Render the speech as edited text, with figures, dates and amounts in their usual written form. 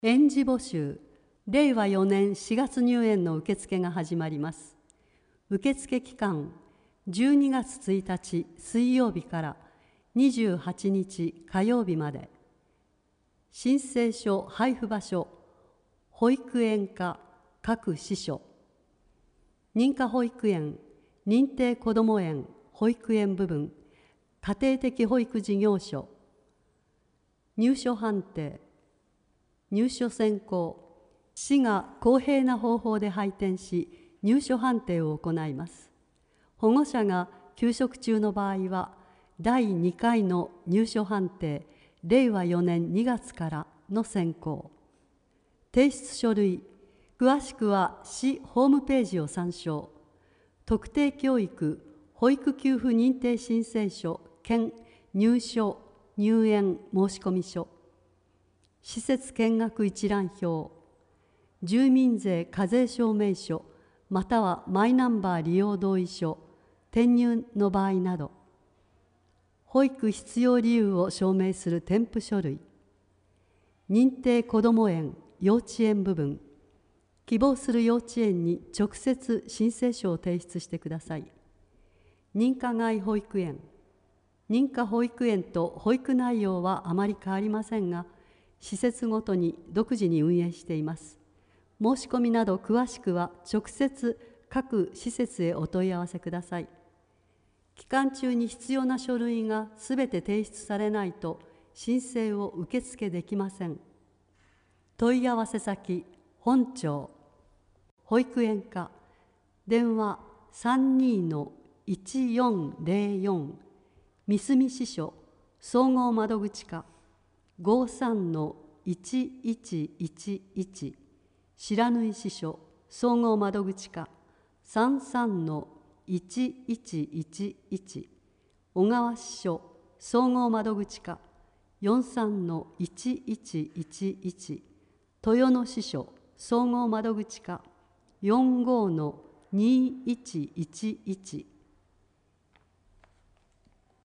園児募集、令和4年4月入園の受付が始まります。受付期間、12月1日水曜日から28日火曜日まで。申請書配布場所、保育園課各支所。認可保育園、認定こども園、保育園部分、家庭的保育事業所。入所判定、入所選考、市が公平な方法で配点し、入所判定を行います。保護者が休職中の場合は、第2回の入所判定、令和4年2月からの選考。提出書類、詳しくは市ホームページを参照。特定教育、保育給付認定申請書兼入所・入園申込書。施設見学一覧表、住民税課税証明書またはマイナンバー利用同意書、転入の場合など、保育必要理由を証明する添付書類、認定こども園、幼稚園部分、希望する幼稚園に直接申請書を提出してください。認可外保育園、認可保育園と保育内容はあまり変わりませんが、施設ごとに独自に運営しています。申し込みなど詳しくは直接各施設へお問い合わせください。期間中に必要な書類がすべて提出されないと申請を受付できません。問い合わせ先、本庁、保育園課、電話32-1404、三隅支所、総合窓口課、53-1111、白縫支所、総合窓口課、33-1111、小川支所、総合窓口課、43-1111、豊野支所、総合窓口課、45-2111、